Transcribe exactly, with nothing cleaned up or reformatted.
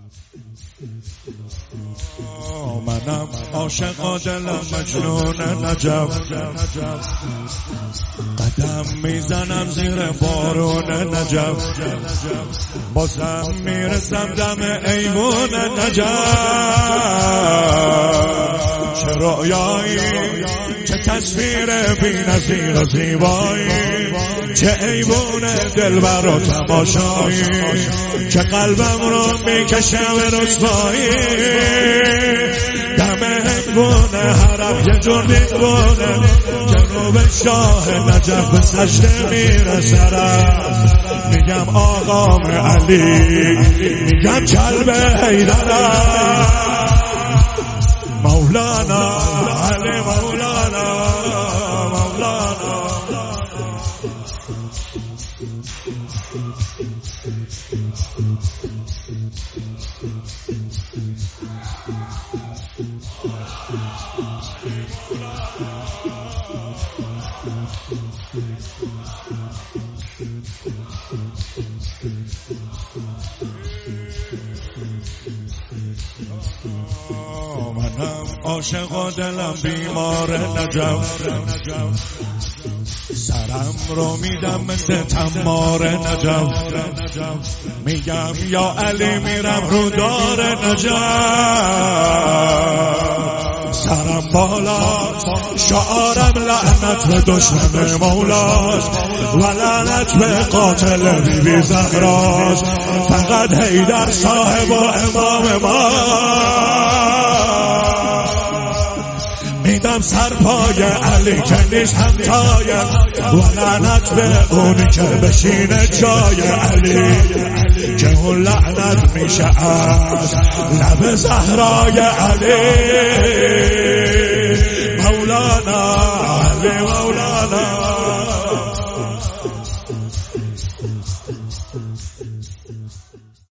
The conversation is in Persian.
منم عاشق دلم مجنون نجف، قدم میزنم زیر بارون نجف، بازم میرسم دم ایوون نجف. چه رویایی، چه تصویر بی‌نظیر و زیبایی، چه ایوون دلبر و تماشایی، که قلبم رو میکشه به رسوایی. دم هنگونه حرم یه جور دیوونه، جنوب شاه نجف به سجده میرسرم. میگم آقام علی، میگم کلب حیدرم، مولانا علی مولانا مولانا. منم عاشق و دلم بیمار نجف، سرم رو میدم مثل تمار نجف. میگم یا علی میرم رو دار نجف، سرم بالاست شعارم لعنت به دشمن مولاست، و لعنت به قاتل بی بی زهراست. فقط حیدر صاحب و امام ما، میدم سرپای علی که نیست همتایم، و لعنت به اونی که بشینه جای علی، که اون لعنت میشه از لب زهرای علی. مولانا علی مولانا